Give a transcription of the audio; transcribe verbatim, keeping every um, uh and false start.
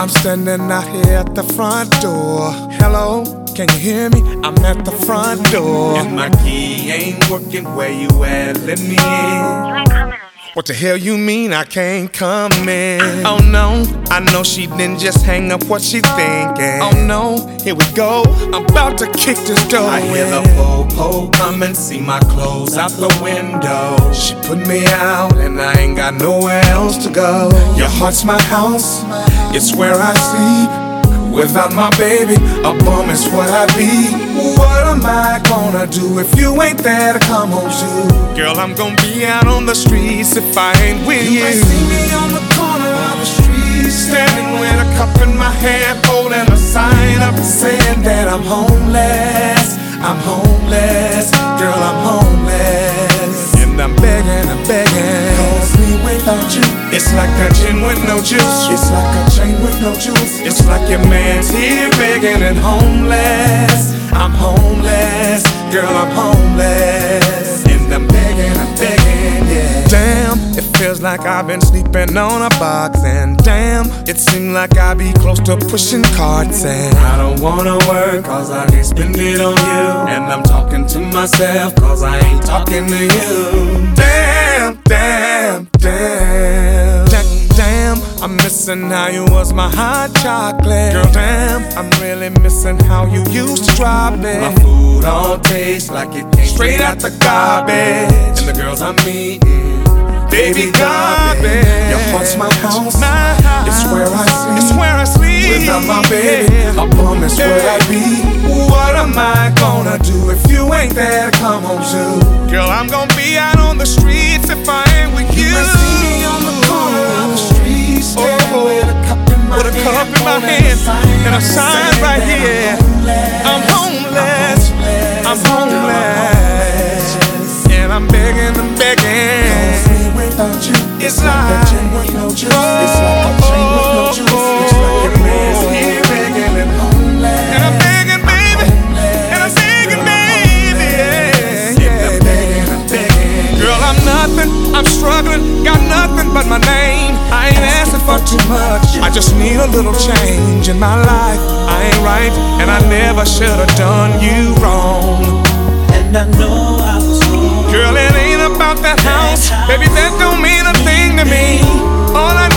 I'm standing out here at the front door. Hello, can you hear me? I'm at the front door. And my key ain't working, where you at? Let me in. You ain't coming in. What the hell you mean I can't come in? Oh no, I know she didn't just hang up what she thinking. Oh no, here we go, I'm about to kick this door I hear the in. po-po come and see my clothes out the window. She put me out and I ain't got nowhere else to go. Your heart's my house, it's where I sleep. Without my baby, a bum is what I be. What am I gonna do if you ain't there to come home to? Girl, I'm gonna be out on the streets if I ain't with you. You might see me on the corner of the street, standing with a cup in my hand, holding a sign up saying that I'm homeless. I'm homeless, girl, I'm homeless. And I'm begging, I'm begging, 'cause me without you, it's like a gin with no juice. It's like a chain with no juice. It's like your man's here begging and homeless. I'm homeless, girl, I'm homeless. And I'm begging, I'm begging, yeah. Damn, it feels like I've been sleeping on a box. And damn, it seems like I be close to pushing carts. And I don't wanna work, cause I can't spend it on you. And I'm talking to myself, cause I ain't talking to you. Damn, damn, damn, damn, damn, I'm missing how you was my hot chocolate. Girl, damn, I'm really missing how you used to drop it. My food all tastes like it came straight out the garbage. And the girls I'm meeting, baby garbage. Your heart's my house, my house. it's where I sleep. It's where I sleep. Without my baby, a bum is where I be. What am I gonna do if you ain't there to come home to? Girl, I'm gonna be out on the streets if I ain't with you. You might see me on the corner of the street, standing oh, with a cup in my, with a cup in my hand, and a sign right here. I'm homeless, I'm homeless, and I'm begging, I'm begging. Without you, it's like a chain with no juice. It's like a chain with no juice. It's like your man's here begging and homeless. And I'm begging, baby. And I'm begging, baby. Yeah, yeah, I'm begging, I'm begging. Girl, I'm nothing. I'm struggling. Got nothing but my name. I ain't asking for too much. I just need a little change in my life. I ain't right, and I never should have done you wrong. And I know I was wrong. Girl, it ain't about that house. Baby, that don't mean a thing to me. All I